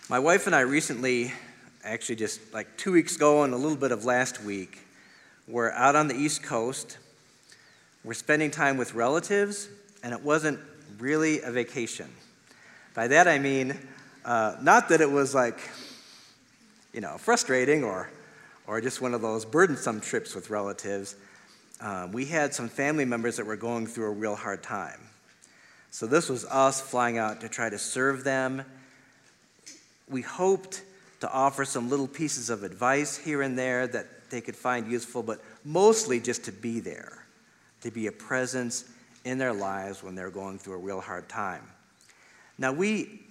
My wife and I recently, actually just like 2 weeks ago and a little bit of last week, were out on the East Coast. We're spending time with relatives, and it wasn't really a vacation. By that I mean, not that it was like, frustrating or just one of those burdensome trips with relatives. We had some family members that were going through a real hard time. So this was us flying out to try to serve them. We hoped to offer some little pieces of advice here and there that they could find useful, but mostly just to be there, to be a presence in their lives when they're going through a real hard time. Now, we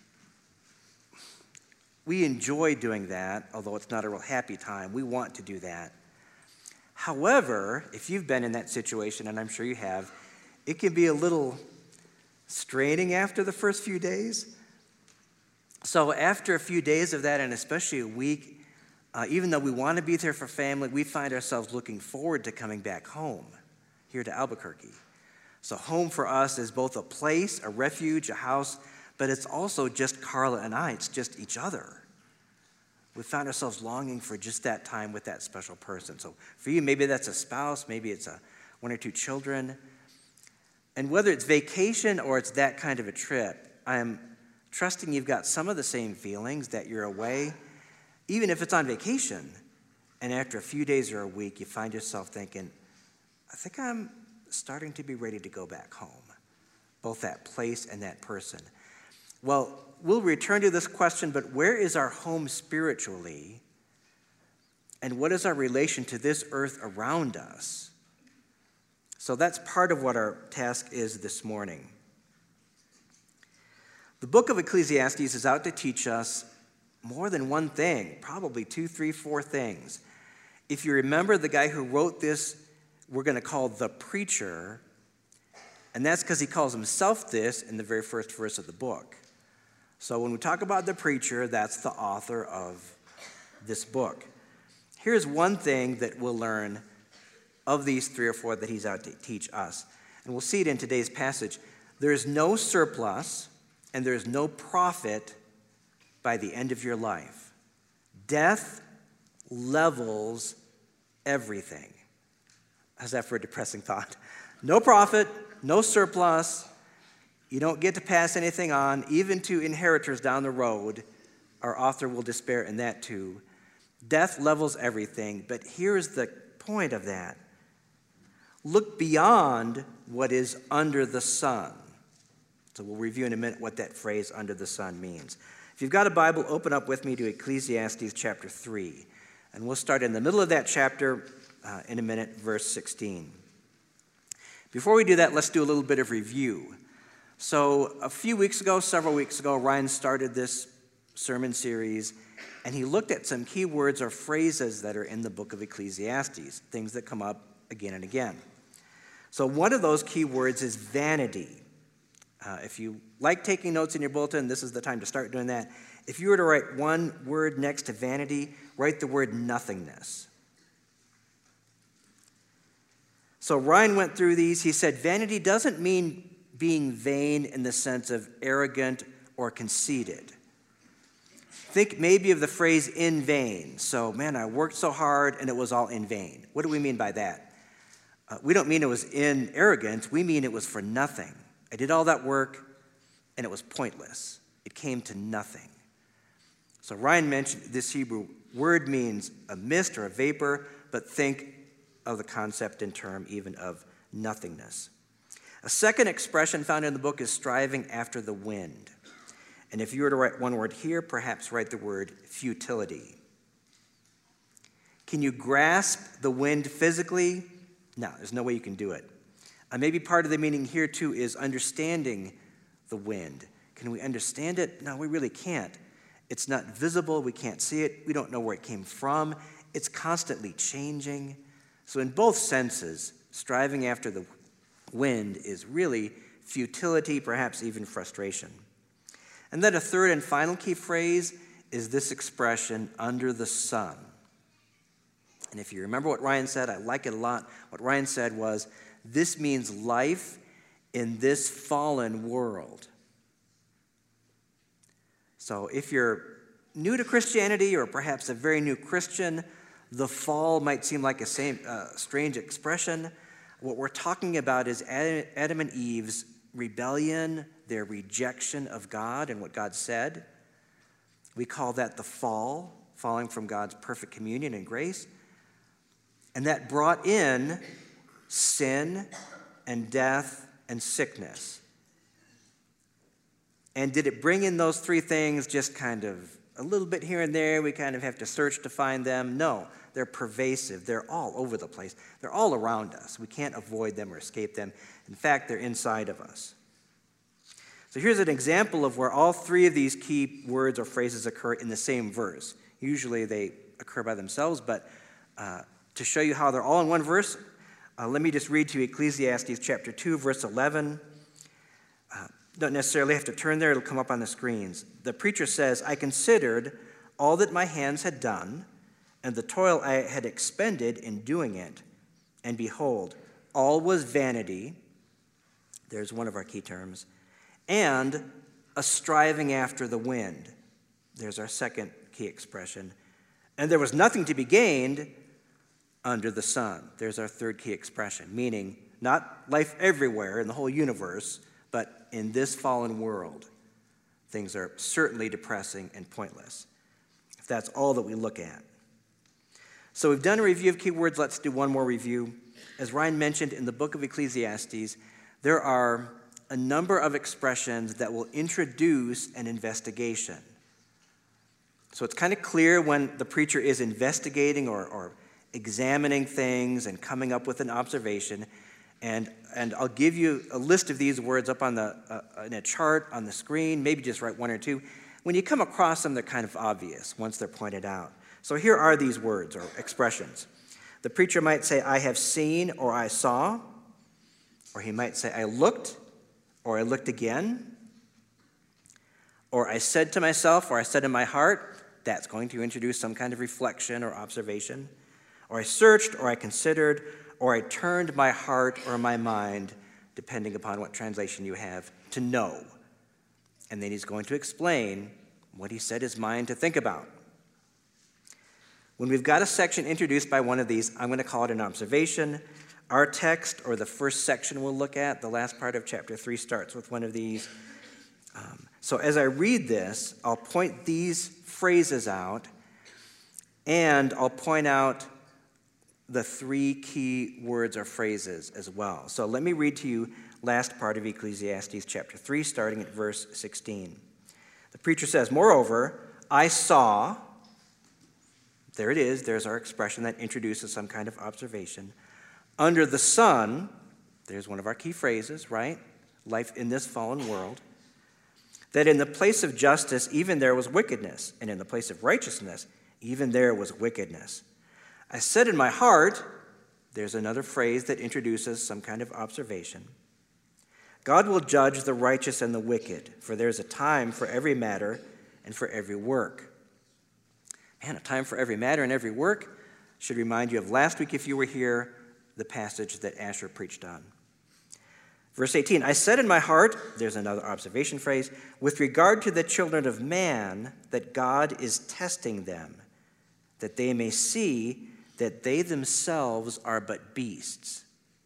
enjoy doing that, although it's not a real happy time. We want to do that. However, if you've been in that situation, and I'm sure you have, it can be a little straining after the first few days. So after a few days of that, and especially a week, even though we want to be there for family, we find ourselves looking forward to coming back home, here to Albuquerque. So home for us is both a place, a refuge, a house, but it's also just Carla and I. It's just each other. We found ourselves longing for just that time with that special person. So for you, maybe that's a spouse, maybe it's one or two children. And whether it's vacation or it's that kind of a trip, I'm trusting you've got some of the same feelings that you're away, even if it's on vacation. And after a few days or a week, you find yourself thinking, I think I'm starting to be ready to go back home, both that place and that person. Well, we'll return to this question, but where is our home spiritually? And what is our relation to this earth around us? So that's part of what our task is this morning. The book of Ecclesiastes is out to teach us more than one thing, probably 2, 3, 4 things. If you remember, the guy who wrote this, we're going to call the preacher, and that's because he calls himself this in the very first verse of the book. So when we talk about the preacher, that's the author of this book. Here's one thing that we'll learn of these 3 or 4 that he's out to teach us, and we'll see it in today's passage. There is no surplus and there is no profit by the end of your life. Death levels everything. How's that for a depressing thought? No profit, no surplus. You don't get to pass anything on, even to inheritors down the road. Our author will despair in that too. Death levels everything, but here's the point of that. Look beyond what is under the sun. So we'll review in a minute what that phrase under the sun means. If you've got a Bible, open up with me to Ecclesiastes chapter 3. And we'll start in the middle of that chapter in a minute, verse 16. Before we do that, let's do a little bit of review. So several weeks ago, Ryan started this sermon series, and he looked at some key words or phrases that are in the book of Ecclesiastes, things that come up again and again. So one of those key words is vanity. If you like taking notes in your bulletin, this is the time to start doing that. If you were to write one word next to vanity, write the word nothingness. So Ryan went through these. He said vanity doesn't mean being vain in the sense of arrogant or conceited. Think maybe of the phrase in vain. So, man, I worked so hard and it was all in vain. What do we mean by that? We don't mean it was in arrogance. We mean it was for nothing. I did all that work, and it was pointless. It came to nothing. So Ryan mentioned this Hebrew word means a mist or a vapor, but think of the concept and term even of nothingness. A second expression found in the book is striving after the wind. And if you were to write one word here, perhaps write the word futility. Can you grasp the wind physically? No, there's no way you can do it. Maybe part of the meaning here, too, is understanding the wind. Can we understand it? No, we really can't. It's not visible. We can't see it. We don't know where it came from. It's constantly changing. So in both senses, striving after the wind is really futility, perhaps even frustration. And then a third and final key phrase is this expression, under the sun. And if you remember what Ryan said, I like it a lot. What Ryan said was, this means life in this fallen world. So if you're new to Christianity or perhaps a very new Christian, the fall might seem like a strange expression. What we're talking about is Adam and Eve's rebellion, their rejection of God and what God said. We call that the fall, falling from God's perfect communion and grace. And that brought in sin and death and sickness. And did it bring in those three things just kind of a little bit here and there? We kind of have to search to find them? No, they're pervasive. They're all over the place. They're all around us. We can't avoid them or escape them. In fact, they're inside of us. So here's an example of where all three of these key words or phrases occur in the same verse. Usually they occur by themselves, but to show you how they're all in one verse, let me just read to you Ecclesiastes chapter 2, verse 11. Don't necessarily have to turn there. It'll come up on the screens. The preacher says, I considered all that my hands had done and the toil I had expended in doing it. And behold, all was vanity. There's one of our key terms. And a striving after the wind. There's our second key expression. And there was nothing to be gained under the sun. There's our third key expression, meaning not life everywhere in the whole universe, but in this fallen world, things are certainly depressing and pointless, if that's all that we look at. So we've done a review of key words. Let's do one more review. As Ryan mentioned, in the book of Ecclesiastes, there are a number of expressions that will introduce an investigation. So it's kind of clear when the preacher is investigating or examining things and coming up with an observation. And I'll give you a list of these words up on in a chart on the screen, maybe just write one or two. When you come across them, they're kind of obvious once they're pointed out. So here are these words or expressions. The preacher might say, I have seen, or I saw. Or he might say, I looked, or I looked again. Or I said to myself, or I said in my heart. That's going to introduce some kind of reflection or observation. Or I searched, or I considered, or I turned my heart or my mind, depending upon what translation you have, to know. And then he's going to explain what he set his mind to think about. When we've got a section introduced by one of these, I'm going to call it an observation. Our text, or the first section we'll look at, the last part of chapter 3, starts with one of these. So as I read this, I'll point these phrases out, and I'll point out the three key words or phrases as well. So let me read to you last part of Ecclesiastes chapter 3, starting at verse 16. The preacher says, Moreover, I saw, there it is, there's our expression that introduces some kind of observation. Under the sun, there's one of our key phrases, right? Life in this fallen world. That in the place of justice, even there was wickedness, and in the place of righteousness, even there was wickedness. I said in my heart, there's another phrase that introduces some kind of observation. God will judge the righteous and the wicked, for there's a time for every matter and for every work. Man, a time for every matter and every work should remind you of last week, if you were here, the passage that Asher preached on. Verse 18, I said in my heart, there's another observation phrase, with regard to the children of man, that God is testing them, that they may see that they themselves are but beasts.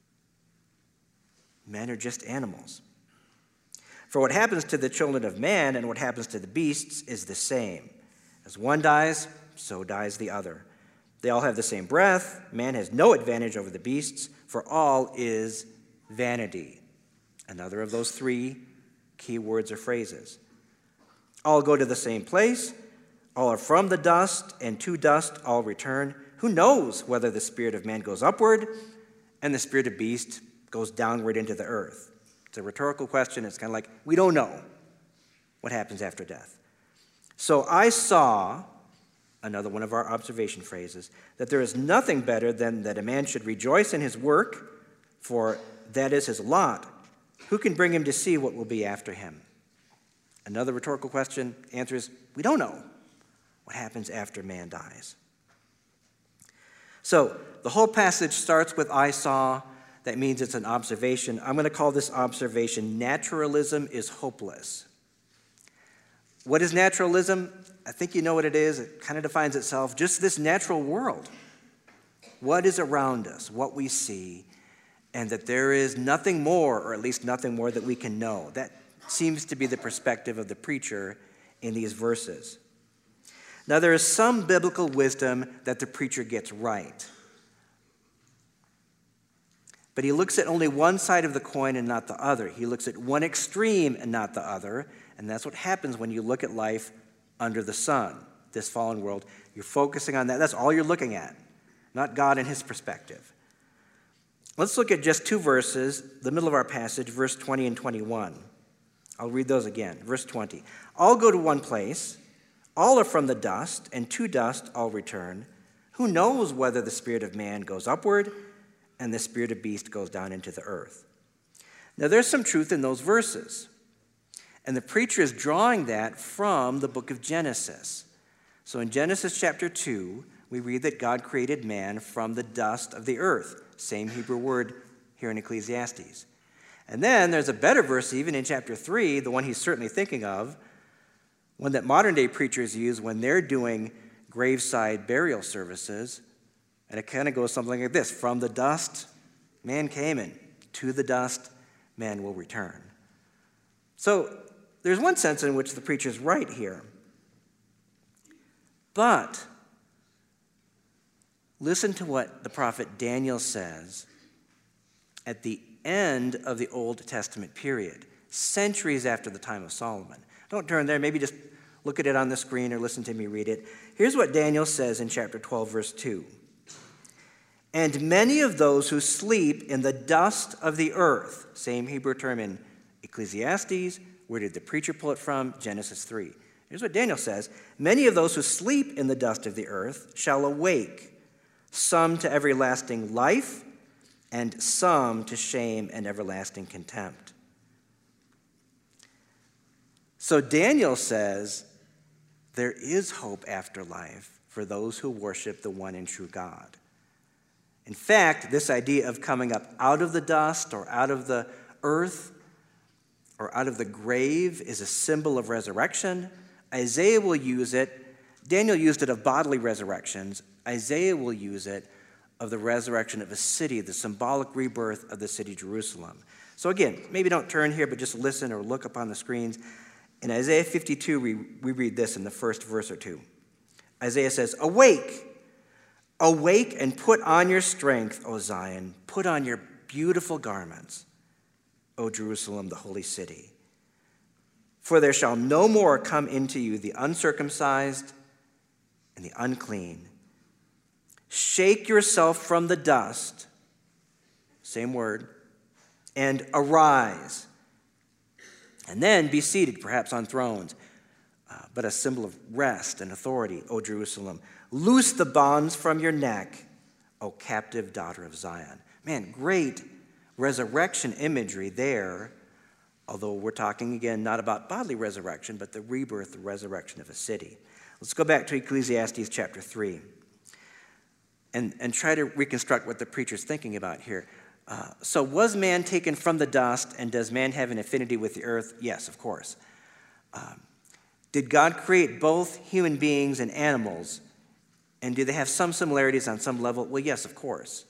Men are just animals. For what happens to the children of man and what happens to the beasts is the same. As one dies, so dies the other. They all have the same breath. Man has no advantage over the beasts, for all is vanity. Another of those three key words or phrases. All go to the same place. All are from the dust, and to dust all return. Who knows whether the spirit of man goes upward and the spirit of beast goes downward into the earth? It's a rhetorical question. It's kind of like, we don't know what happens after death. So I saw, another one of our observation phrases, that there is nothing better than that a man should rejoice in his work, for that is his lot. Who can bring him to see what will be after him? Another rhetorical question. Answer is, we don't know what happens after man dies. So the whole passage starts with I saw. That means it's an observation. I'm going to call this observation, naturalism is hopeless. What is naturalism? I think you know what it is. It kind of defines itself. Just this natural world. What is around us, what we see, and that there is nothing more, or at least nothing more that we can know. That seems to be the perspective of the preacher in these verses. Now, there is some biblical wisdom that the preacher gets right. But he looks at only one side of the coin and not the other. He looks at one extreme and not the other. And that's what happens when you look at life under the sun, this fallen world. You're focusing on that. That's all you're looking at, not God and his perspective. Let's look at just two verses, the middle of our passage, verse 20 and 21. I'll read those again. Verse 20. All go to one place. All are from the dust, and to dust all return. Who knows whether the spirit of man goes upward and the spirit of beast goes down into the earth? Now, there's some truth in those verses. And the preacher is drawing that from the book of Genesis. So in Genesis chapter 2, we read that God created man from the dust of the earth. Same Hebrew word here in Ecclesiastes. And then there's a better verse even in chapter 3, the one he's certainly thinking of, one that modern-day preachers use when they're doing graveside burial services. And it kind of goes something like this: from the dust, man came, and to the dust, man will return. So there's one sense in which the preacher's right here. But listen to what the prophet Daniel says at the end of the Old Testament period, centuries after the time of Solomon. Don't turn there. Maybe just look at it on the screen or listen to me read it. Here's what Daniel says in chapter 12, verse 2. And many of those who sleep in the dust of the earth, same Hebrew term in Ecclesiastes. Where did the preacher pull it from? Genesis 3. Here's what Daniel says. Many of those who sleep in the dust of the earth shall awake, some to everlasting life, and some to shame and everlasting contempt. So Daniel says there is hope after life for those who worship the one and true God. In fact, this idea of coming up out of the dust or out of the earth or out of the grave is a symbol of resurrection. Isaiah will use it. Daniel used it of bodily resurrections. Isaiah will use it of the resurrection of a city, the symbolic rebirth of the city Jerusalem. So again, maybe don't turn here, but just listen or look up on the screens. In Isaiah 52, we read this in the first verse or two. Isaiah says, "Awake, awake and put on your strength, O Zion. Put on your beautiful garments, O Jerusalem, the holy city. For there shall no more come into you the uncircumcised and the unclean. Shake yourself from the dust," same word, "and arise. And then be seated, perhaps on thrones, but a symbol of rest and authority, O Jerusalem. Loose the bonds from your neck, O captive daughter of Zion." Man, great resurrection imagery there, although we're talking again not about bodily resurrection, but the rebirth, the resurrection of a city. Let's go back to Ecclesiastes chapter 3 and try to reconstruct what the preacher's thinking about here. So was man taken from the dust, and does man have an affinity with the earth? Yes, of course. Did God create both human beings and animals? And do they have some similarities on some level? Well, yes, of course.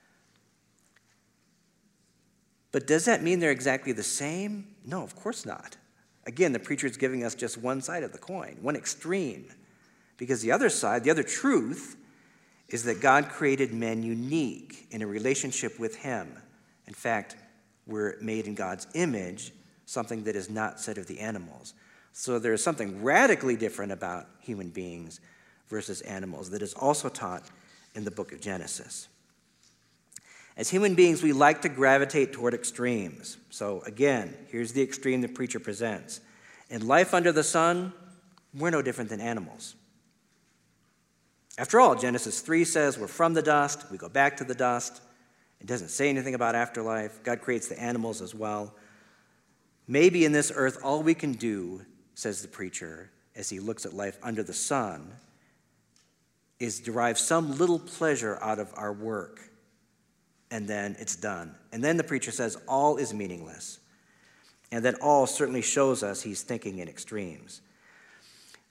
But does that mean they're exactly the same? No, of course not. Again, the preacher is giving us just one side of the coin, one extreme. Because the other side, the other truth, is that God created men unique in a relationship with him. In fact, we're made in God's image, something that is not said of the animals. So there is something radically different about human beings versus animals that is also taught in the book of Genesis. As human beings, we like to gravitate toward extremes. So again, here's the extreme the preacher presents. In life under the sun, we're no different than animals. After all, Genesis 3 says we're from the dust, we go back to the dust. It doesn't say anything about afterlife. God creates the animals as well. Maybe in this earth, all we can do, says the preacher, as he looks at life under the sun, is derive some little pleasure out of our work, and then it's done. And then the preacher says all is meaningless. And that all certainly shows us he's thinking in extremes.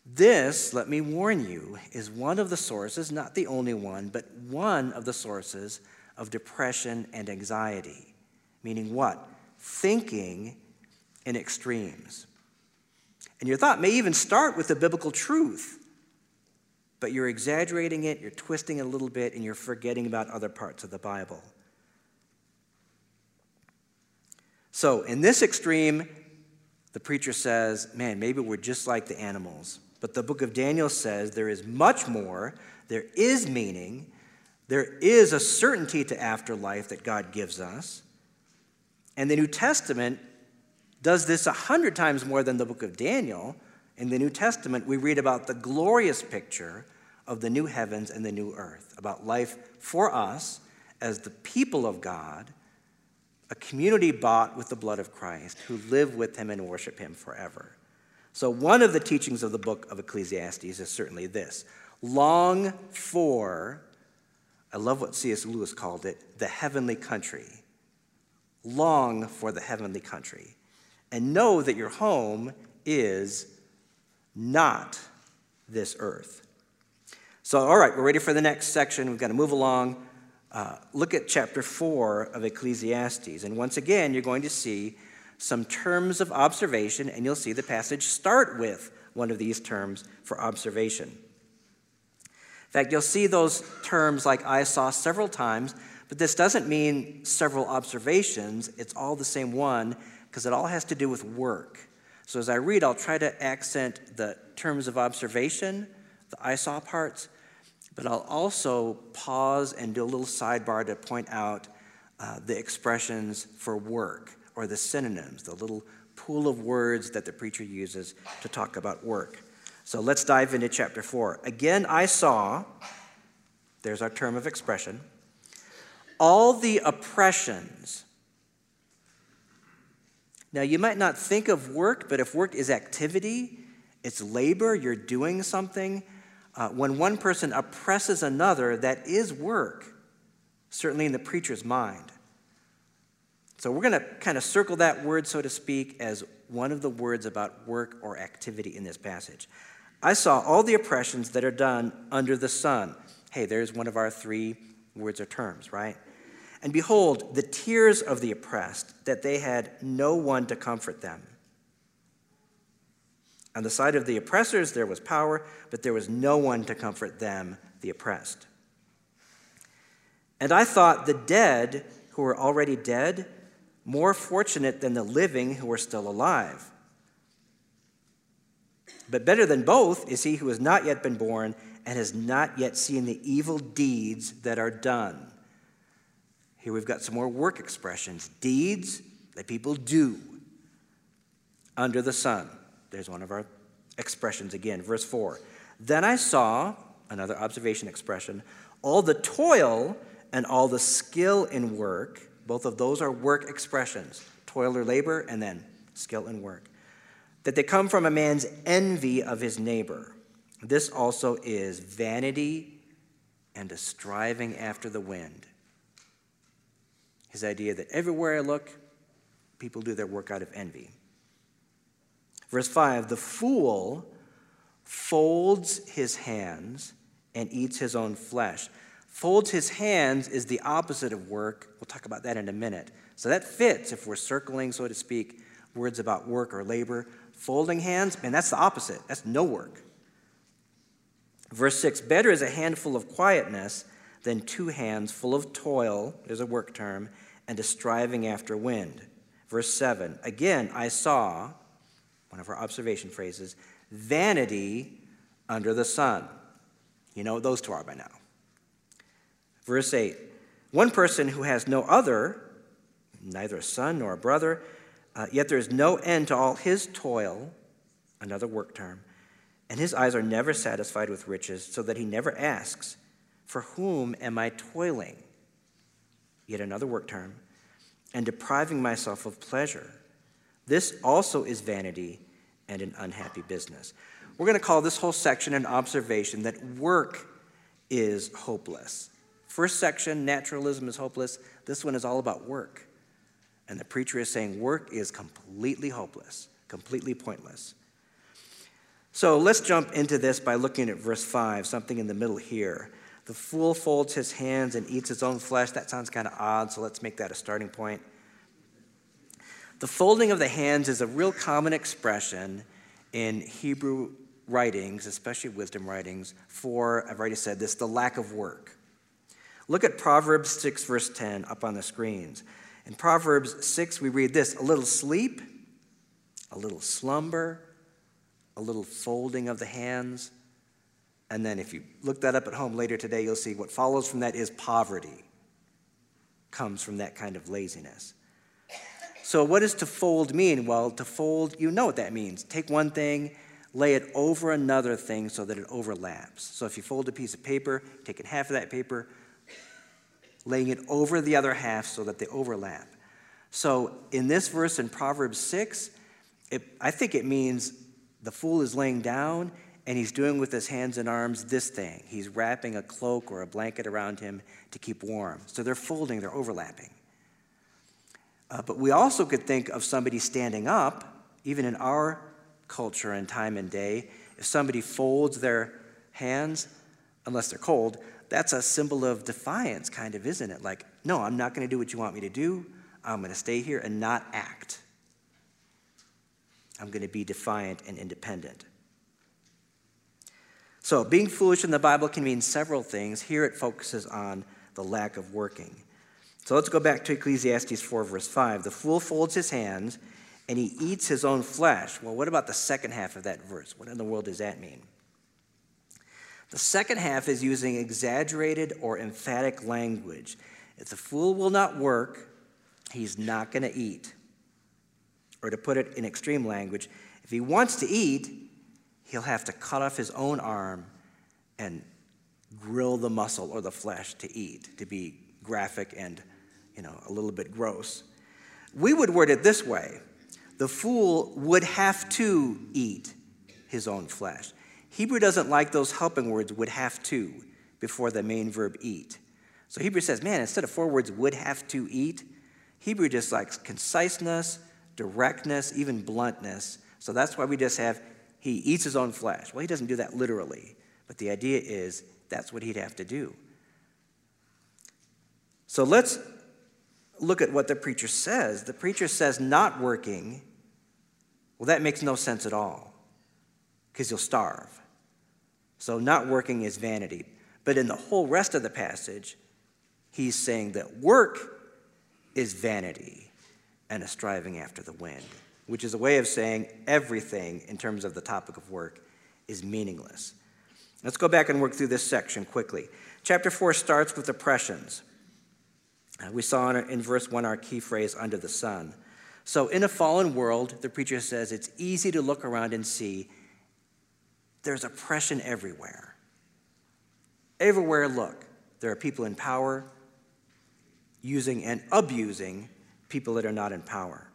This, let me warn you, is one of the sources, not the only one, but one of the sources of depression and anxiety. Meaning what? Thinking in extremes. And your thought may even start with the biblical truth, but you're exaggerating it, you're twisting it a little bit, and you're forgetting about other parts of the Bible. So in this extreme, the preacher says, man, maybe we're just like the animals. But the book of Daniel says there is much more, there is meaning, there is a certainty to afterlife that God gives us. And the New Testament does this 100 times more than the book of Daniel. In the New Testament, we read about the glorious picture of the new heavens and the new earth, about life for us as the people of God, a community bought with the blood of Christ, who live with him and worship him forever. So one of the teachings of the book of Ecclesiastes is certainly this: long for, I love what C.S. Lewis called it, the heavenly country. Long for the heavenly country. And know that your home is not this earth. So, all right, we're ready for the next section. We've got to move along. Look at chapter 4 of Ecclesiastes. And once again, you're going to see some terms of observation, and you'll see the passage start with one of these terms for observation. In fact, you'll see those terms like I saw several times, but this doesn't mean several observations. It's all the same one, because it all has to do with work. So as I read, I'll try to accent the terms of observation, the I saw parts, but I'll also pause and do a little sidebar to point out the expressions for work, or the synonyms, the little pool of words that the preacher uses to talk about work. So let's dive into chapter 4. Again, I saw, there's our term of expression, all the oppressions. Now, you might not think of work, but if work is activity, it's labor, you're doing something. When one person oppresses another, that is work, certainly in the preacher's mind. So we're going to kind of circle that word, so to speak, as one of the words about work or activity in this passage. I saw all the oppressions that are done under the sun. Hey, there's one of our 3 words or terms, right? And behold, the tears of the oppressed, that they had no one to comfort them. On the side of the oppressors there was power, but there was no one to comfort them, the oppressed. And I thought the dead who were already dead more fortunate than the living who are still alive. But better than both is he who has not yet been born and has not yet seen the evil deeds that are done. Here we've got some more work expressions. Deeds that people do under the sun. There's one of our expressions again. Verse 4. Then I saw, another observation expression, all the toil and all the skill in work. Both of those are work expressions. Toil or labor, and then skill and work. That they come from a man's envy of his neighbor. This also is vanity and a striving after the wind. His idea that everywhere I look, people do their work out of envy. Verse 5, the fool folds his hands and eats his own flesh. Folds his hands is the opposite of work. We'll talk about that in a minute. So that fits if we're circling, so to speak, words about work or labor. Folding hands, man, that's the opposite. That's no work. Verse 6, better is a handful of quietness than 2 hands full of toil, there's a work term, and a striving after wind. Verse 7, again, I saw, one of our observation phrases, vanity under the sun. You know what those 2 are by now. Verse 8, one person who has no other, neither a son nor a brother, yet there is no end to all his toil, another work term, and his eyes are never satisfied with riches, so that he never asks, for whom am I toiling? Yet another work term, and depriving myself of pleasure. This also is vanity and an unhappy business. We're going to call this whole section an observation that work is hopeless. First section, naturalism is hopeless. This one is all about work. And the preacher is saying work is completely hopeless, completely pointless. So let's jump into this by looking at verse 5, something in the middle here. The fool folds his hands and eats his own flesh. That sounds kind of odd, so let's make that a starting point. The folding of the hands is a real common expression in Hebrew writings, especially wisdom writings, for, I've already said this, the lack of work. Look at Proverbs 6, verse 10 up on the screens. In Proverbs 6, we read this: a little sleep, a little slumber, a little folding of the hands. And then if you look that up at home later today, you'll see what follows from that is poverty. Comes from that kind of laziness. So what does to fold mean? Well, to fold, you know what that means. Take one thing, lay it over another thing so that it overlaps. So if you fold a piece of paper, taking half of that paper, laying it over the other half so that they overlap. So in this verse in Proverbs 6, I think it means the fool is laying down and he's doing with his hands and arms this thing. He's wrapping a cloak or a blanket around him to keep warm. So they're folding, they're overlapping. But we also could think of somebody standing up, even in our culture and time and day. If somebody folds their hands, unless they're cold, that's a symbol of defiance, kind of, isn't it? Like, no, I'm not going to do what you want me to do. I'm going to stay here and not act. I'm going to be defiant and independent. So being foolish in the Bible can mean several things. Here it focuses on the lack of working. So let's go back to Ecclesiastes 4, verse 5. The fool folds his hands and he eats his own flesh. Well, what about the second half of that verse? What in the world does that mean? The second half is using exaggerated or emphatic language. If the fool will not work, he's not going to eat. Or to put it in extreme language, if he wants to eat, he'll have to cut off his own arm and grill the muscle or the flesh to eat, to be graphic and, a little bit gross. We would word it this way: the fool would have to eat his own flesh. Hebrew doesn't like those helping words, would have to, before the main verb eat. So Hebrew says, man, instead of 4 words, would have to eat, Hebrew just likes conciseness, directness, even bluntness. So that's why we just have, he eats his own flesh. Well, he doesn't do that literally, but the idea is that's what he'd have to do. So let's look at what the preacher says. The preacher says not working. Well, that makes no sense at all, because you'll starve. So not working is vanity. But in the whole rest of the passage, he's saying that work is vanity and a striving after the wind, which is a way of saying everything in terms of the topic of work is meaningless. Let's go back and work through this section quickly. Chapter 4 starts with oppressions. We saw in verse 1 our key phrase, under the sun. So in a fallen world, the preacher says it's easy to look around and see there's oppression everywhere. Everywhere look, there are people in power using and abusing people that are not in power.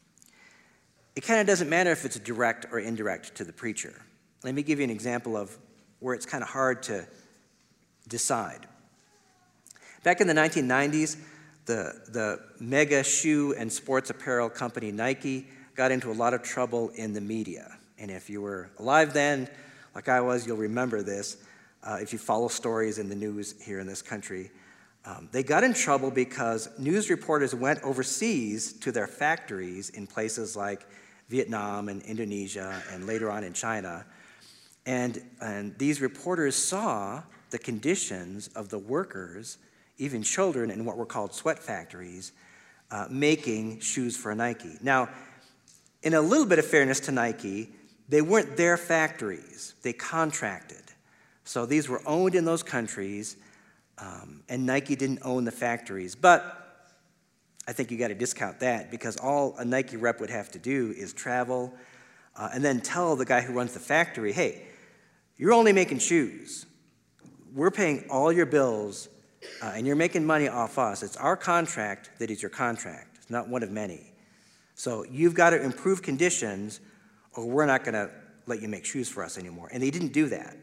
It kind of doesn't matter if it's direct or indirect to the preacher. Let me give you an example of where it's kind of hard to decide. Back in the 1990s, the mega shoe and sports apparel company Nike got into a lot of trouble in the media. And if you were alive then, like I was, you'll remember this. If you follow stories in the news here in this country, they got in trouble because news reporters went overseas to their factories in places like Vietnam and Indonesia and later on in China. And these reporters saw the conditions of the workers, even children, in what were called sweat factories, making shoes for Nike. Now, in a little bit of fairness to Nike, they weren't their factories. They contracted. So these were owned in those countries, and Nike didn't own the factories. But I think you got to discount that, because all a Nike rep would have to do is travel and then tell the guy who runs the factory, hey, you're only making shoes. We're paying all your bills, and you're making money off us. It's our contract that is your contract. It's not one of many. So you've got to improve conditions, or we're not going to let you make shoes for us anymore. And they didn't do that.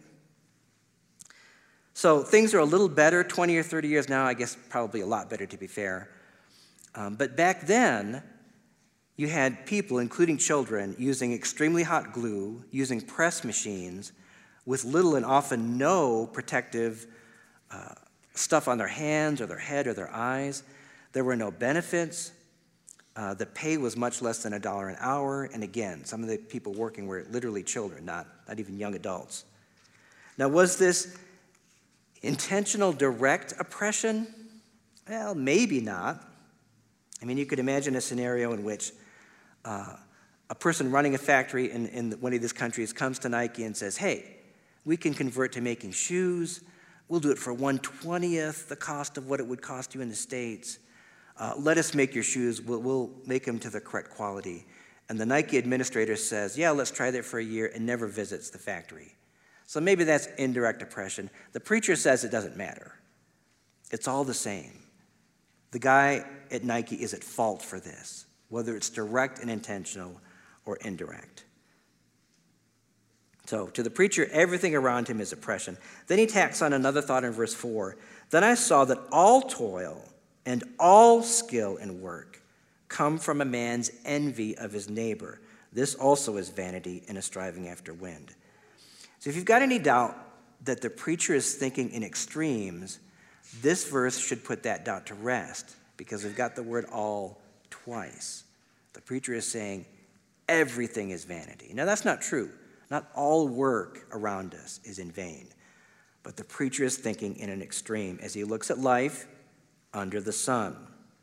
So things are a little better 20 or 30 years now. I guess probably a lot better, to be fair. But back then, you had people, including children, using extremely hot glue, using press machines with little and often no protective stuff on their hands or their head or their eyes. There were no benefits. The pay was much less than $1 an hour. And again, some of the people working were literally children, not even young adults. Now, was this intentional direct oppression? Well, maybe not. I mean, you could imagine a scenario in which a person running a factory in one of these countries comes to Nike and says, hey, we can convert to making shoes. We'll do it for 1/20th the cost of what it would cost you in the States. Let us make your shoes. We'll make them to the correct quality. And the Nike administrator says, yeah, let's try that for a year, and never visits the factory. So maybe that's indirect oppression. The preacher says it doesn't matter. It's all the same. The guy at Nike is at fault for this, whether it's direct and intentional or indirect. So to the preacher, everything around him is oppression. Then he tacks on another thought in verse 4. Then I saw that all toil and all skill in work come from a man's envy of his neighbor. This also is vanity and a striving after wind. So if you've got any doubt that the preacher is thinking in extremes, this verse should put that doubt to rest, because we've got the word all twice. The preacher is saying everything is vanity. Now, that's not true. Not all work around us is in vain. But the preacher is thinking in an extreme as he looks at life under the sun.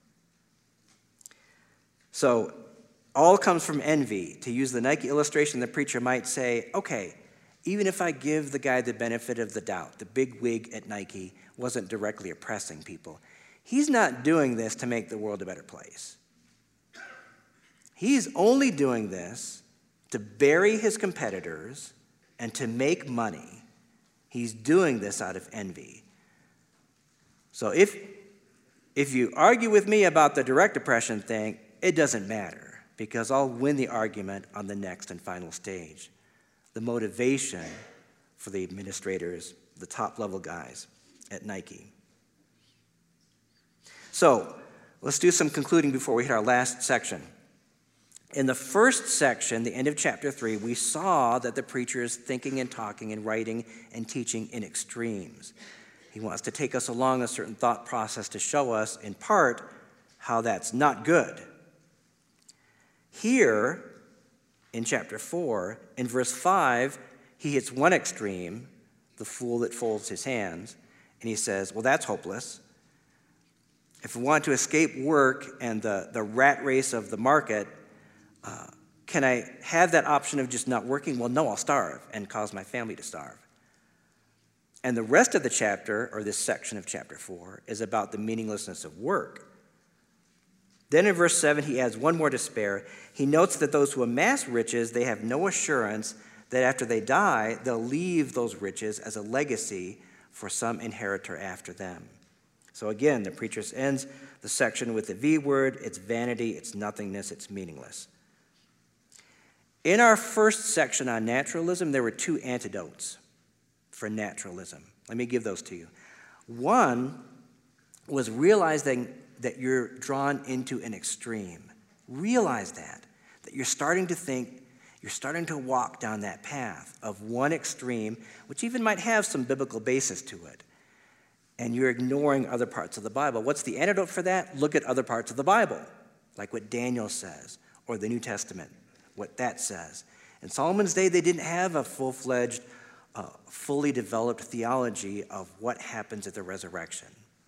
So, all comes from envy. To use the Nike illustration, the preacher might say, okay, even if I give the guy the benefit of the doubt, the big wig at Nike wasn't directly oppressing people, he's not doing this to make the world a better place. He's only doing this to bury his competitors and to make money. He's doing this out of envy. So if you argue with me about the direct oppression thing, it doesn't matter, because I'll win the argument on the next and final stage. The motivation for the administrators, the top-level guys at Nike. So let's do some concluding before we hit our last section. In the first section, the end of chapter 3, we saw that the preacher is thinking and talking and writing and teaching in extremes. He wants to take us along a certain thought process to show us, in part, how that's not good. Here, in chapter 4, in verse 5, he hits one extreme, the fool that folds his hands, and he says, well, that's hopeless. If we want to escape work and the rat race of the market, can I have that option of just not working? Well, no, I'll starve and cause my family to starve. And the rest of the chapter, or this section of chapter 4, is about the meaninglessness of work. Then in verse 7, he adds one more despair. He notes that those who amass riches, they have no assurance that after they die, they'll leave those riches as a legacy for some inheritor after them. So again, the preacher ends the section with the V word. It's vanity, it's nothingness, it's meaningless. In our first section on naturalism, there were two antidotes for naturalism. Let me give those to you. One was realizing that you're drawn into an extreme. Realize that you're starting to think, you're starting to walk down that path of one extreme, which even might have some biblical basis to it, and you're ignoring other parts of the Bible. What's the antidote for that? Look at other parts of the Bible, like what Daniel says, or the New Testament, what that says. In Solomon's day, they didn't have a full-fledged, fully developed theology of what happens at the resurrection.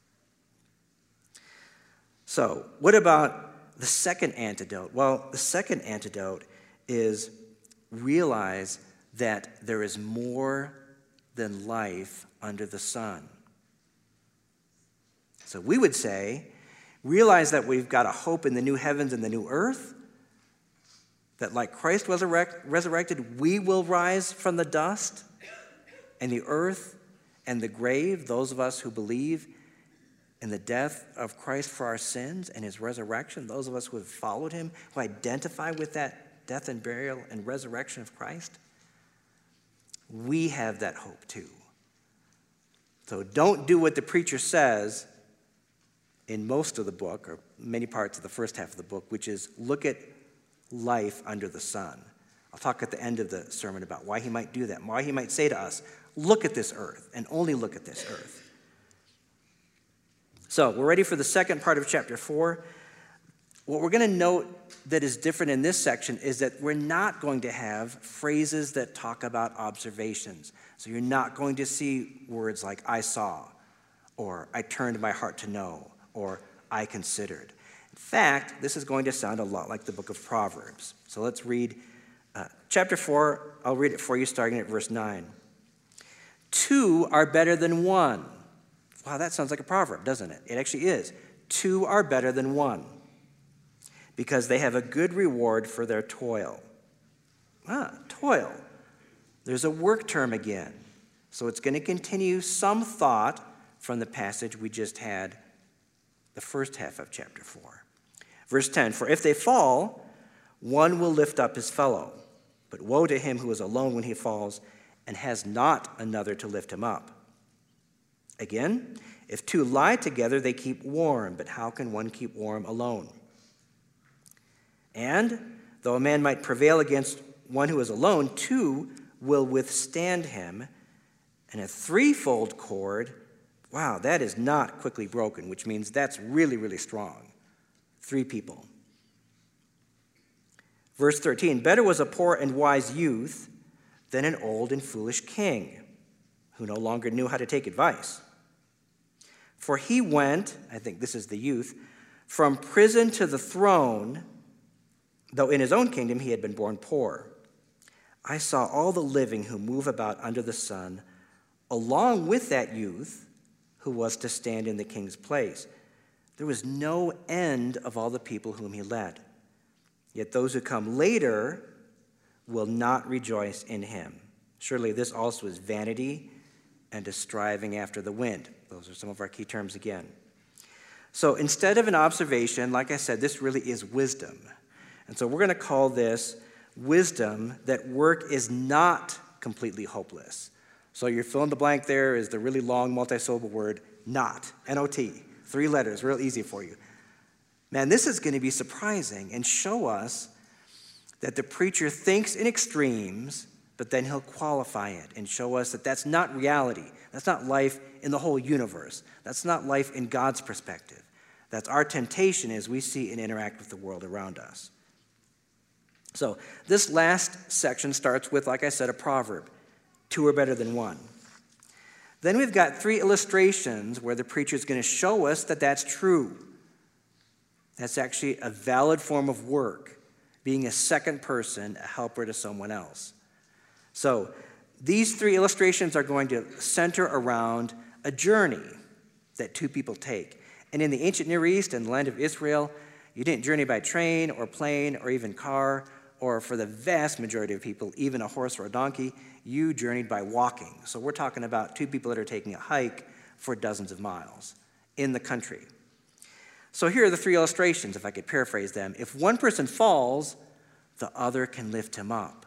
So, what about the second antidote? Well, the second antidote is realize that there is more than life under the sun. So we would say, realize that we've got a hope in the new heavens and the new earth, that like Christ was resurrected, we will rise from the dust, and the earth and the grave, those of us who believe in the death of Christ for our sins and his resurrection, those of us who have followed him, who identify with that death and burial and resurrection of Christ, we have that hope too. So don't do what the preacher says in most of the book, or many parts of the first half of the book, which is look at life under the sun. I'll talk at the end of the sermon about why he might do that, why he might say to us, look at this earth, and only look at this earth. So we're ready for the second part of chapter 4. What we're going to note that is different in this section is that we're not going to have phrases that talk about observations. So you're not going to see words like I saw, or I turned my heart to know, or I considered. In fact, this is going to sound a lot like the book of Proverbs. So let's read chapter 4. I'll read it for you starting at verse 9. 2 are better than 1. Wow, that sounds like a proverb, doesn't it? It actually is. 2 are better than 1 because they have a good reward for their toil. Toil. There's a work term again. So it's going to continue some thought from the passage we just had, the first half of chapter 4. Verse 10, for if they fall, one will lift up his fellow. But woe to him who is alone when he falls and has not another to lift him up. Again, if 2 lie together, they keep warm, but how can one keep warm alone? And though a man might prevail against one who is alone, 2 will withstand him. And a 3-fold cord, wow, that is not quickly broken, which means that's really, really strong. 3 people. Verse 13, better was a poor and wise youth than an old and foolish king who no longer knew how to take advice. For he went, I think this is the youth, from prison to the throne, though in his own kingdom he had been born poor. I saw all the living who move about under the sun, along with that youth who was to stand in the king's place. There was no end of all the people whom he led. Yet those who come later will not rejoice in him. Surely this also is vanity and a striving after the wind. Those are some of our key terms again. So instead of an observation, like I said, this really is wisdom. And so we're going to call this wisdom that work is not completely hopeless. So your fill in the blank there is the really long multi-syllable word not, N-O-T, 3 letters, real easy for you. Man, this is going to be surprising and show us that the preacher thinks in extremes, but then he'll qualify it and show us that that's not reality. That's not life in the whole universe. That's not life in God's perspective. That's our temptation as we see and interact with the world around us. So this last section starts with, like I said, a proverb. 2 are better than 1. Then we've got 3 illustrations where the preacher is going to show us that that's true. That's actually a valid form of work, being a second person, a helper to someone else. So these 3 illustrations are going to center around a journey that 2 people take. And in the ancient Near East and the land of Israel, you didn't journey by train or plane or even car, or for the vast majority of people, even a horse or a donkey, you journeyed by walking. So we're talking about 2 people that are taking a hike for dozens of miles in the country. So here are the 3 illustrations, if I could paraphrase them. If one person falls, the other can lift him up.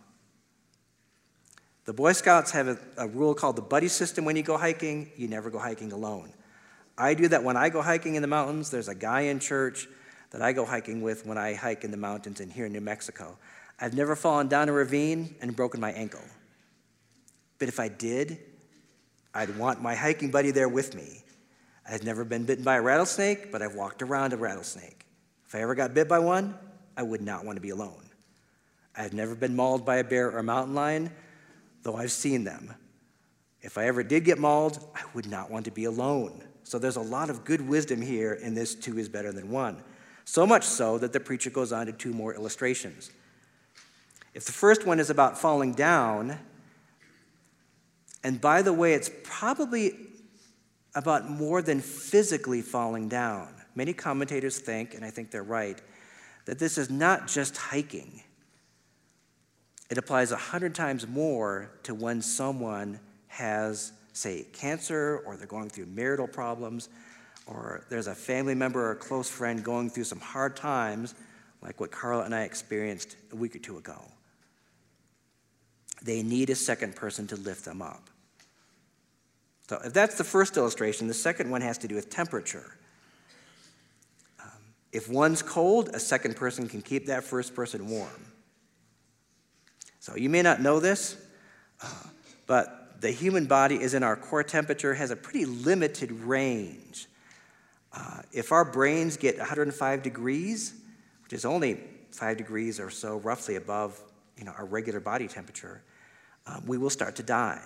The Boy Scouts have a rule called the buddy system. When you go hiking, you never go hiking alone. I do that when I go hiking in the mountains. There's a guy in church that I go hiking with when I hike in the mountains and here in New Mexico. I've never fallen down a ravine and broken my ankle. But if I did, I'd want my hiking buddy there with me. I've never been bitten by a rattlesnake, but I've walked around a rattlesnake. If I ever got bit by one, I would not want to be alone. I've never been mauled by a bear or a mountain lion, though I've seen them. If I ever did get mauled, I would not want to be alone. So there's a lot of good wisdom here in this 2 is better than 1. So much so that the preacher goes on to 2 more illustrations. If the first one is about falling down, and by the way, it's probably about more than physically falling down. Many commentators think, and I think they're right, that this is not just hiking. It applies 100 times more to when someone has, say, cancer, or they're going through marital problems, or there's a family member or a close friend going through some hard times, like what Carla and I experienced a week or 2 ago. They need a second person to lift them up. So if that's the first illustration, the second one has to do with temperature. If one's cold, a second person can keep that first person warm. So you may not know this, but the human body is in our core temperature, has a pretty limited range. If our brains get 105 degrees, which is only 5 degrees or so roughly above our regular body temperature, we will start to die.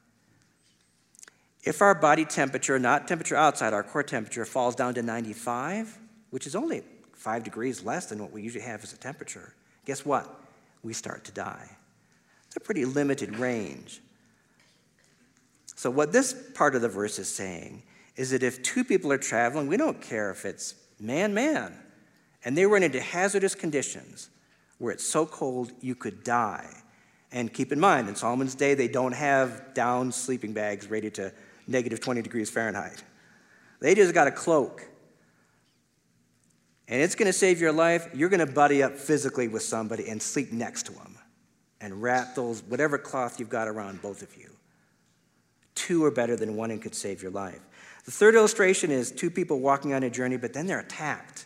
If our body temperature, not temperature outside, our core temperature, falls down to 95, which is only 5 degrees less than what we usually have as a temperature, guess what? We start to die. It's a pretty limited range. So what this part of the verse is saying is that if two people are traveling, we don't care if it's man, and they run into hazardous conditions where it's so cold you could die. And keep in mind, in Solomon's day, they don't have down sleeping bags rated to negative 20 degrees Fahrenheit. They just got a cloak. And it's going to save your life. You're going to buddy up physically with somebody and sleep next to them and wrap those, whatever cloth you've got around both of you. Two are better than one and could save your life. The third illustration is two people walking on a journey, but then they're attacked.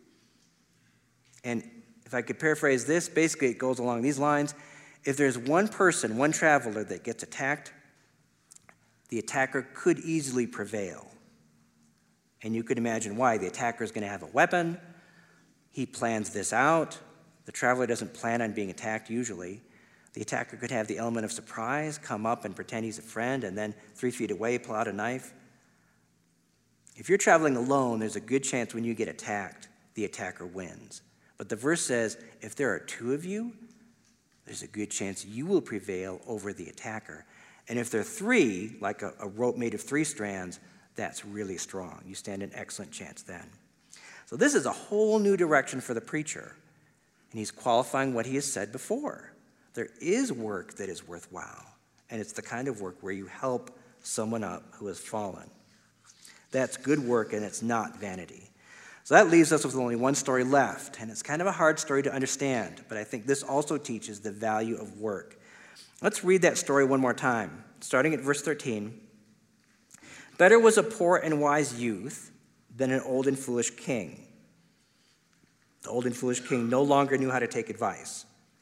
And if I could paraphrase this, basically it goes along these lines. If there's one person, one traveler that gets attacked, the attacker could easily prevail. And you could imagine why. The attacker is going to have a weapon. He plans this out. The traveler doesn't plan on being attacked usually. The attacker could have the element of surprise, come up and pretend he's a friend, and then 3 feet away pull out a knife. If you're traveling alone, there's a good chance when you get attacked, the attacker wins. But the verse says, if there are two of you, there's a good chance you will prevail over the attacker. And if there are three, like a rope made of 3 strands, that's really strong. You stand an excellent chance then. So this is a whole new direction for the preacher. And he's qualifying what he has said before. There is work that is worthwhile. And it's the kind of work where you help someone up who has fallen. That's good work, and it's not vanity. So that leaves us with only one story left, and it's kind of a hard story to understand, but I think this also teaches the value of work. Let's read that story one more time, starting at verse 13. Better was a poor and wise youth than an old and foolish king. The old and foolish king no longer knew how to take advice.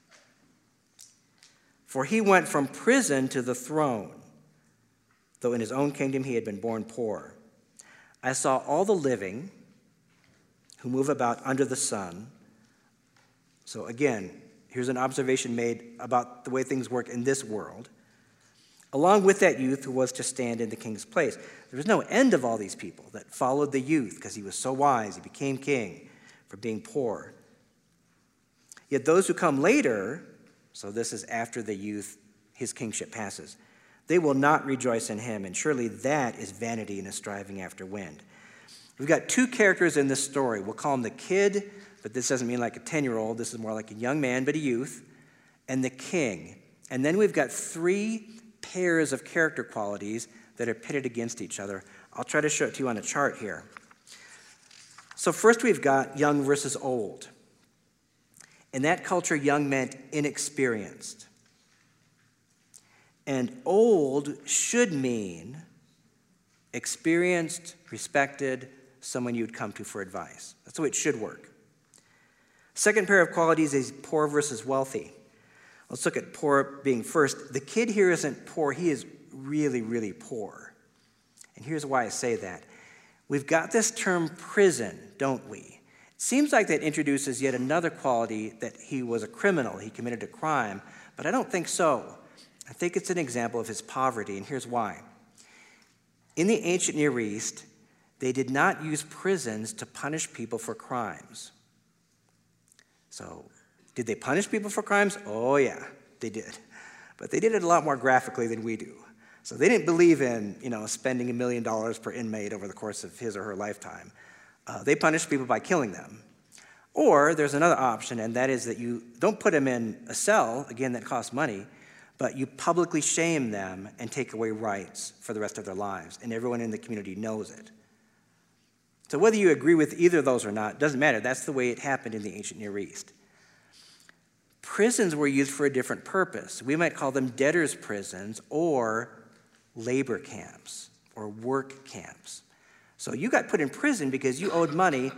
For he went from prison to the throne, though in his own kingdom he had been born poor. I saw all the living who move about under the sun. So again, here's an observation made about the way things work in this world. Along with that youth who was to stand in the king's place. There was no end of all these people that followed the youth because he was so wise. He became king for being poor. Yet those who come later, so this is after the youth, his kingship passes, they will not rejoice in him, and surely that is vanity and a striving after wind. We've got 2 characters in this story. We'll call him the kid, but this doesn't mean like a 10-year-old. This is more like a young man, but a youth, and the king. And then we've got 3 pairs of character qualities that are pitted against each other. I'll try to show it to you on a chart here. So first we've got young versus old. In that culture, young meant inexperienced. And old should mean experienced, respected, someone you'd come to for advice. That's the way it should work. Second pair of qualities is poor versus wealthy. Let's look at poor being first. The kid here isn't poor. He is really, really poor. And here's why I say that. We've got this term prison, don't we? It seems like that introduces yet another quality that he was a criminal. He committed a crime, but I don't think so. I think it's an example of his poverty, and here's why. In the ancient Near East, they did not use prisons to punish people for crimes. So, did they punish people for crimes? Oh yeah, they did. But they did it a lot more graphically than we do. So they didn't believe in, spending $1 million per inmate over the course of his or her lifetime. They punished people by killing them. Or there's another option, and that is that you don't put them in a cell, again, that costs money, but you publicly shame them and take away rights for the rest of their lives, and everyone in the community knows it. So whether you agree with either of those or not, doesn't matter. That's the way it happened in the ancient Near East. Prisons were used for a different purpose. We might call them debtors' prisons or labor camps or work camps. So you got put in prison because you owed money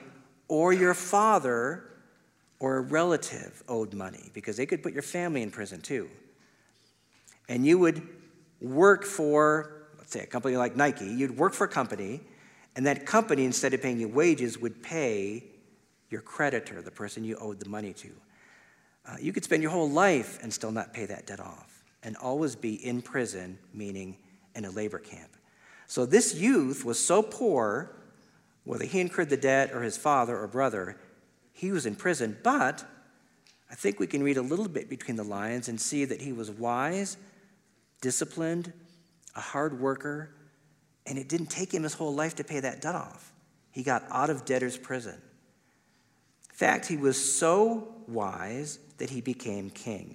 or your father or a relative owed money, because they could put your family in prison too. And you would work for, let's say, a company like Nike. You'd work for a company, and that company, instead of paying you wages, would pay your creditor, the person you owed the money to. You could spend your whole life and still not pay that debt off, and always be in prison, meaning in a labor camp. So this youth was so poor, whether he incurred the debt or his father or brother, he was in prison. But I think we can read a little bit between the lines and see that he was wise, disciplined, a hard worker, and it didn't take him his whole life to pay that debt off. He got out of debtor's prison. In fact, he was so wise that he became king.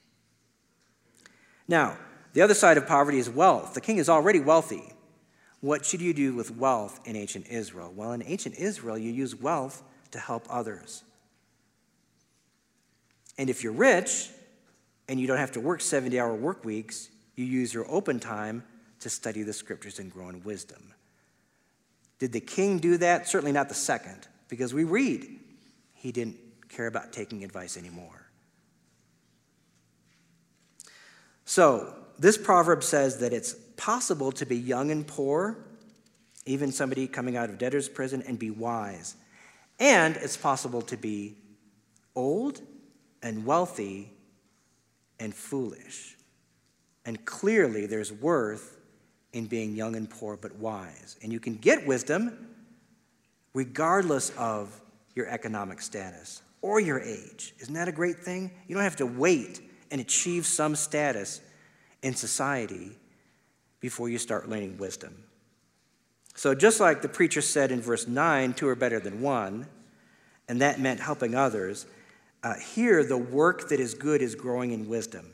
Now, the other side of poverty is wealth. The king is already wealthy. What should you do with wealth in ancient Israel? Well, in ancient Israel, you use wealth to help others. And if you're rich and you don't have to work 70-hour work weeks, you use your open time to study the scriptures and grow in wisdom. Did the king do that? Certainly not the second, because we read he didn't care about taking advice anymore. So, this proverb says that it's possible to be young and poor, even somebody coming out of debtor's prison, and be wise. And it's possible to be old and wealthy and foolish. And clearly there's worth in being young and poor but wise. And you can get wisdom regardless of your economic status or your age. Isn't that a great thing? You don't have to wait and achieve some status in society before you start learning wisdom. So just like the preacher said in verse 9, 2 are better than one, and that meant helping others, here the work that is good is growing in wisdom.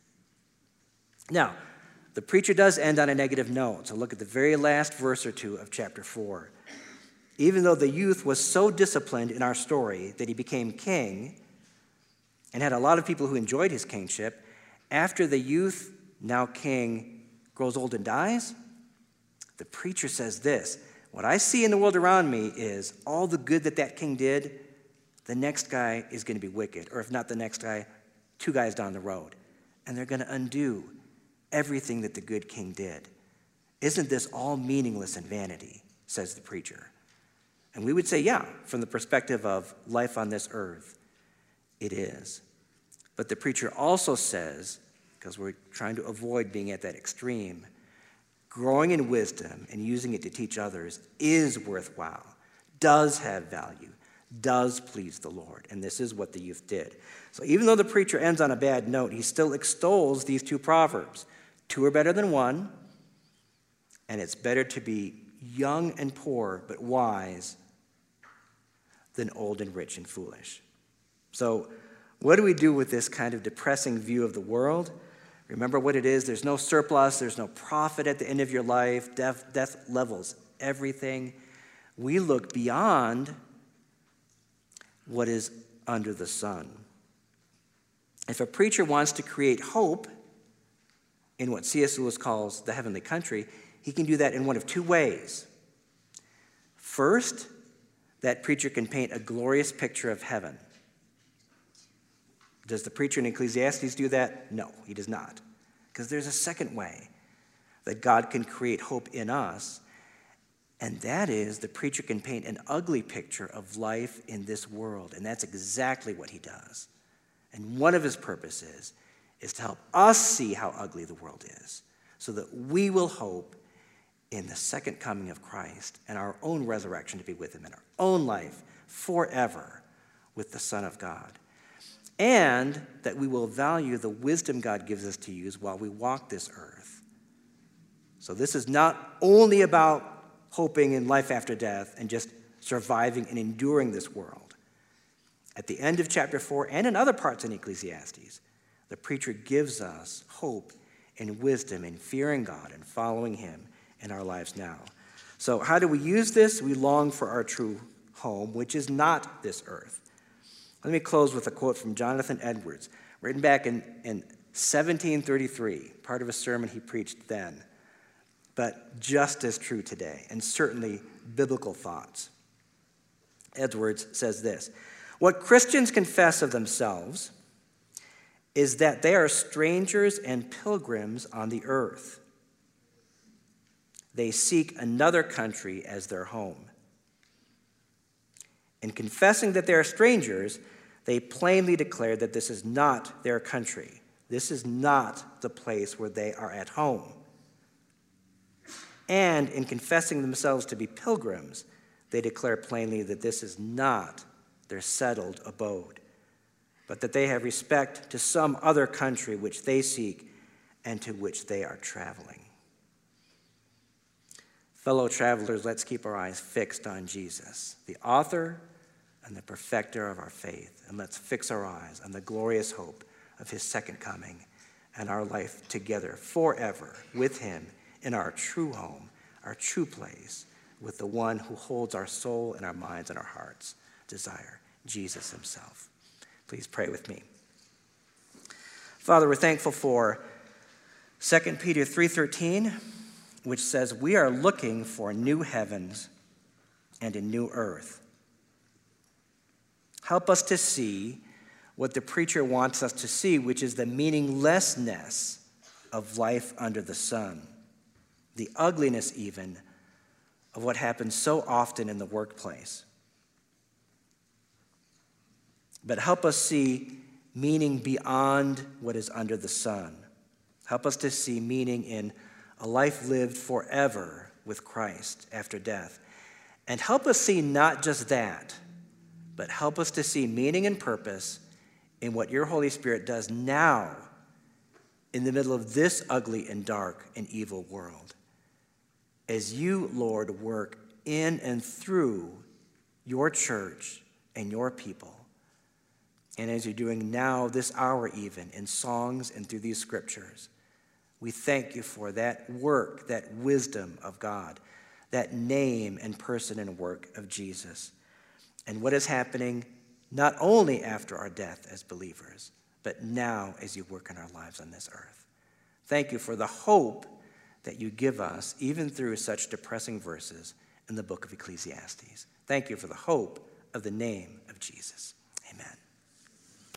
Now, the preacher does end on a negative note, so look at the very last verse or two of chapter 4. Even though the youth was so disciplined in our story that he became king and had a lot of people who enjoyed his kingship, after the youth, now king, grows old and dies, the preacher says this: what I see in the world around me is all the good that king did, the next guy is going to be wicked, or if not the next guy, 2 guys down the road. And they're going to undo everything that the good king did. Isn't this all meaningless and vanity, says the preacher. And we would say, yeah, from the perspective of life on this earth, it is. But the preacher also says, because we're trying to avoid being at that extreme, growing in wisdom and using it to teach others is worthwhile, does have value, does please the Lord. And this is what the youth did. So even though the preacher ends on a bad note, he still extols these 2 proverbs. 2 are better than 1, and it's better to be young and poor but wise than old and rich and foolish. So what do we do with this kind of depressing view of the world? Remember what it is. There's no surplus. There's no profit at the end of your life. Death levels everything. We look beyond what is under the sun. If a preacher wants to create hope in what C.S. Lewis calls the heavenly country, he can do that in one of 2 ways. First, that preacher can paint a glorious picture of heaven. Does the preacher in Ecclesiastes do that? No, he does not. Because there's a second way that God can create hope in us, and that is the preacher can paint an ugly picture of life in this world, and that's exactly what he does. And one of his purposes is to help us see how ugly the world is, so that we will hope in the second coming of Christ and our own resurrection to be with him in our own life forever with the Son of God. And that we will value the wisdom God gives us to use while we walk this earth. So this is not only about hoping in life after death and just surviving and enduring this world. At the end of chapter 4 and in other parts in Ecclesiastes, the preacher gives us hope and wisdom in fearing God and following him in our lives now. So how do we use this? We long for our true home, which is not this earth. Let me close with a quote from Jonathan Edwards, written back in 1733, part of a sermon he preached then, but just as true today, and certainly biblical thoughts. Edwards says this: "What Christians confess of themselves is that they are strangers and pilgrims on the earth. They seek another country as their home. In confessing that they are strangers, they plainly declare that this is not their country. This is not the place where they are at home. And in confessing themselves to be pilgrims, they declare plainly that this is not their settled abode, but that they have respect to some other country which they seek and to which they are traveling." Fellow travelers, let's keep our eyes fixed on Jesus, the author and the perfecter of our faith, and let's fix our eyes on the glorious hope of his second coming and our life together forever with him in our true home, our true place, with the one who holds our soul and our minds and our hearts' desire, Jesus himself. Please pray with me. Father, we're thankful for 2 Peter 3:13, which says, "We are looking for new heavens and a new earth." Help us to see what the preacher wants us to see, which is the meaninglessness of life under the sun, the ugliness even of what happens so often in the workplace. But help us see meaning beyond what is under the sun. Help us to see meaning in a life lived forever with Christ after death. And help us see not just that, but help us to see meaning and purpose in what your Holy Spirit does now in the middle of this ugly and dark and evil world. As you, Lord, work in and through your church and your people, and as you're doing now, this hour even, in songs and through these scriptures, we thank you for that work, that wisdom of God, that name and person and work of Jesus, and what is happening not only after our death as believers, but now as you work in our lives on this earth. Thank you for the hope that you give us, even through such depressing verses in the book of Ecclesiastes. Thank you for the hope of the name of Jesus. Amen.